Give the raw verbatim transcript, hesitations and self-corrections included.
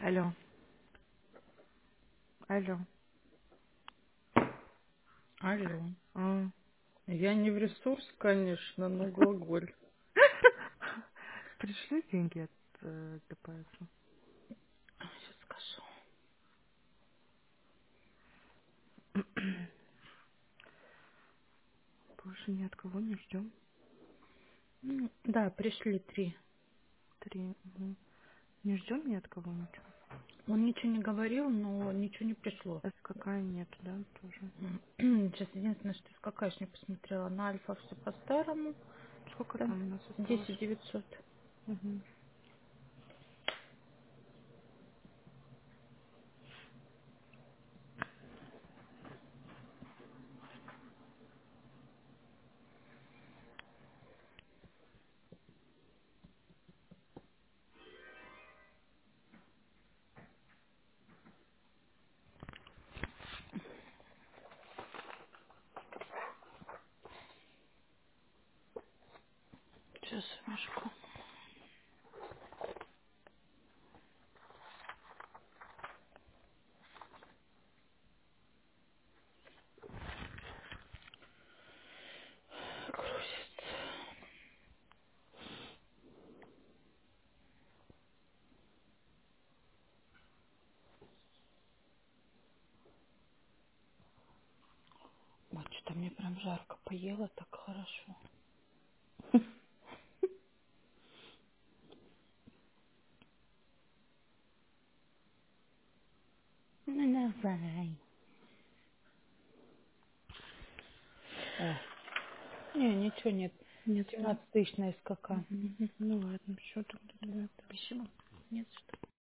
Алло, алло. Алло. А. Я не в ресурс, конечно, но глаголь. Пришли деньги от э, ДПС? Сейчас скажу. Больше ни от кого не ждем. Ну, да, пришли три. Три. Мгм. Не ждем ни от кого ничего. Он ничего не говорил, но ничего не пришло. С какая нет, да, тоже. Сейчас единственное, что из какая не посмотрела. На альфа все по-старому. Сколько Там там у нас осталось? десять девятьсот. Угу. Сейчас, Машка. Вот что-то мне прям жарко поела, так хорошо. Ну давай. О, не, ничего нет. Нет, да? семнадцать тысяч на СКК. Угу. Ну ладно, все тогда, ребята. Спасибо. Нет, что.